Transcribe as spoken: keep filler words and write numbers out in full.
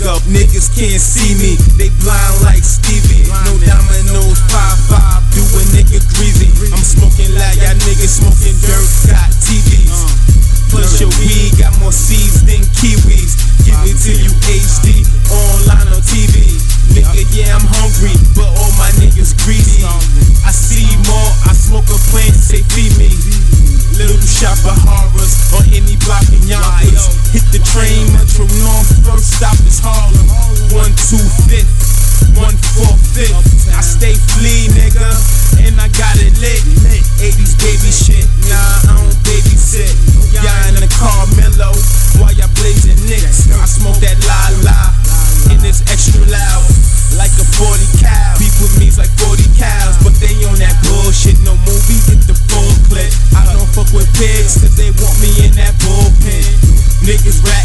up, niggas can't see me. They blind like Stevie. No dominoes, five five, do a nigga greasy. I'm smoking like y'all niggas smoking dirt, got T Vs. Plus your weed got more seeds than kiwis. Give it to you H D, online on T V. Nigga, yeah, I'm hungry, but all my niggas greedy. I see more, I smoke a plant, say feed me. Little shop of horrors on any block in Yonkers. Hit the train, Metro North, first stop is Harlem. One two fifth, one four fifth. I stay flea, nigga, and I got it lit. eighties baby shit, nah, I don't babysit. Y'all in the car mellow, while y'all blazing nicks. I smoke that la la, and it's extra loud, like a forty cal. Beef with me's like forty cows, but they on that bullshit. No movie, get the full clip. I don't fuck with pigs, cause they want me in that bullpen. Niggas rat